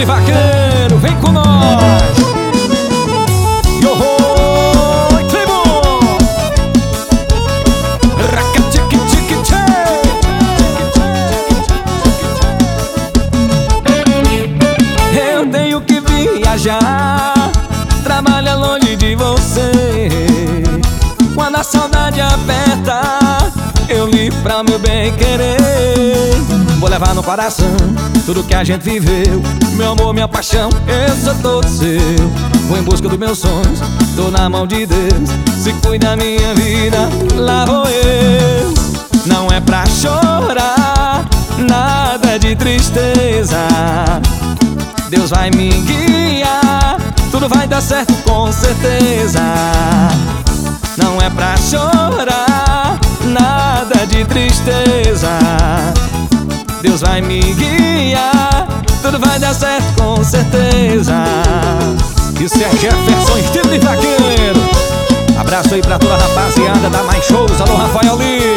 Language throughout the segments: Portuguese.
de vaqueiro, vem com nós. Yo-ho, tribo. Raca-tique-tique-tche. Eu tenho que viajar, trabalhar longe de você. Quando a saudade aperta, eu ligo pra meu bem querer. Vou levar no coração tudo que a gente viveu, meu amor, minha paixão, eu sou todo seu. Vou em busca dos meus sonhos, tô na mão de Deus. Se cuida da minha vida, lá vou eu. Não é pra chorar, nada de tristeza. Deus vai me guiar, tudo vai dar certo com certeza. Não é pra chorar, nada de tristeza. Deus vai me guiar, tudo vai dar certo com certeza. Isso é Jefferson, estilo de vaqueiro. Abraço aí pra toda a rapaziada da Mais Shows. Alô, Rafael Lee.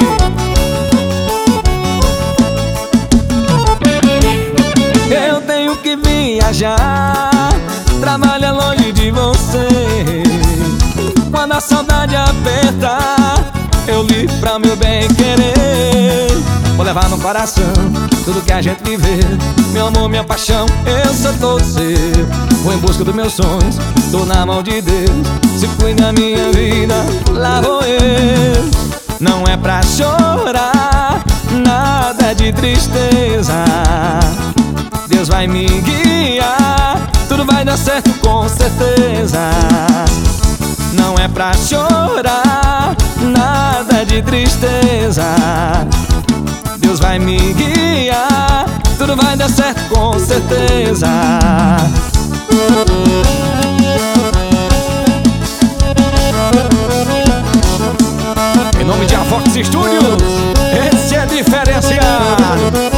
Eu tenho que viajar, trabalhar longe de você. Quando a saudade aperta, eu ligo pra meu bem querer. Vou levar no coração tudo que a gente viveu, meu amor, minha paixão, eu sou todo seu. Vou em busca dos meus sonhos, tô na mão de Deus. Se cuida da minha vida, lá vou eu. Não é pra chorar, nada de tristeza. Deus vai me guiar, tudo vai dar certo com certeza. Não é pra chorar, nada de tristeza. Deus vai me guiar, tudo vai dar certo com certeza. Em nome de Avox Studios, esse é diferenciado.